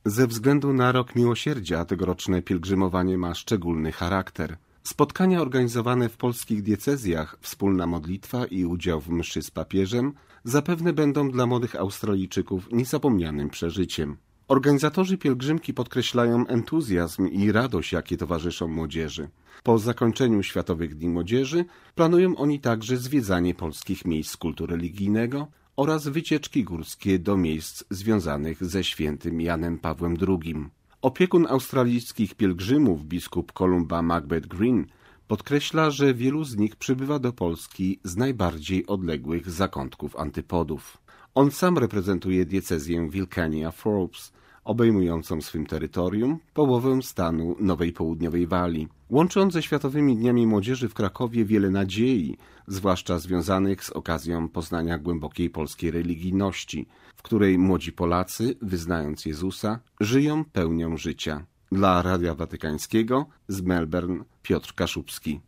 Ze względu na Rok Miłosierdzia tegoroczne pielgrzymowanie ma szczególny charakter. Spotkania organizowane w polskich diecezjach, wspólna modlitwa i udział w mszy z papieżem zapewne będą dla młodych Australijczyków niezapomnianym przeżyciem. Organizatorzy pielgrzymki podkreślają entuzjazm i radość, jakie towarzyszą młodzieży. Po zakończeniu Światowych Dni Młodzieży planują oni także zwiedzanie polskich miejsc kultu religijnego oraz wycieczki górskie do miejsc związanych ze świętym Janem Pawłem II. Opiekun australijskich pielgrzymów, biskup Columba Macbeth Green, podkreśla, że wielu z nich przybywa do Polski z najbardziej odległych zakątków antypodów. On sam reprezentuje diecezję Wilcania-Forbes, obejmującą swym terytorium połowę stanu Nowej Południowej Walii. Łączy on ze Światowymi Dniami Młodzieży w Krakowie wiele nadziei, zwłaszcza związanych z okazją poznania głębokiej polskiej religijności, w której młodzi Polacy, wyznając Jezusa, żyją pełnią życia. Dla Radia Watykańskiego z Melbourne Piotr Kaszubski.